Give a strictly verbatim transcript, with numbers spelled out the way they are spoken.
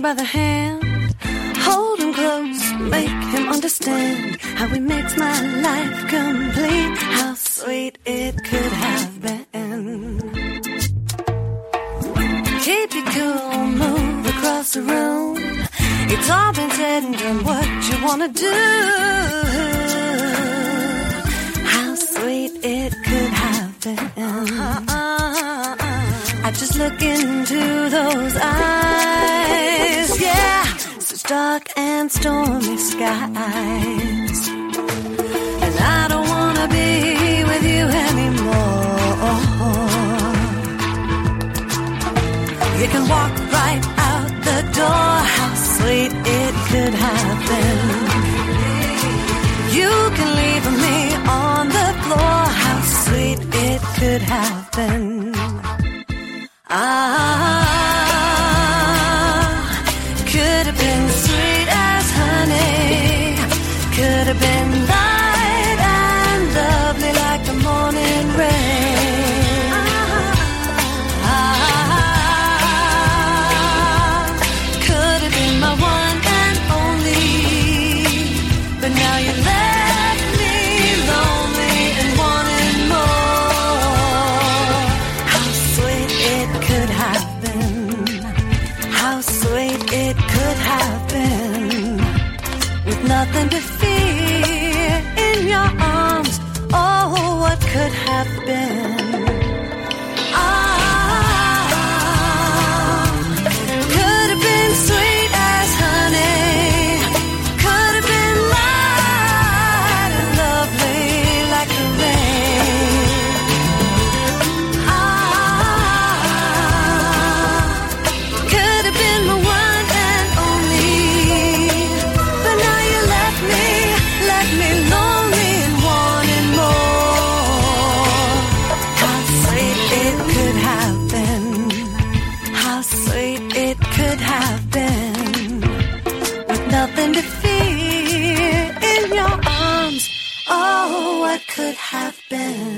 by the hand, hold him close, make him understand how he makes my life complete. How sweet it could have been. Keep you cool, move across the room. It's all been said and done, what you wanna do. How sweet it could have been. I just look into those eyes, yeah, such dark and stormy skies. And I don't wanna be with you anymore. You can walk right out the door. How sweet it could have been. You can leave me on the floor. How sweet it could have been. Ah, could have been sweet as honey. Could have been light and lovely like the morning rain. Ah, could have been my one and only. But now you left me lonely and wanting more. How sweet it could have been. How sweet it could have been. With nothing to fear in your arms. Oh, what could have been. Ah, could have been sweet as honey. Could have been light and lovely like the rain. Ah, could have been my one and only. But now you left me, left me lonely and wanting more. How sweet it could have been. How sweet it could have been. With nothing to fear in your arms. Oh, what could have been.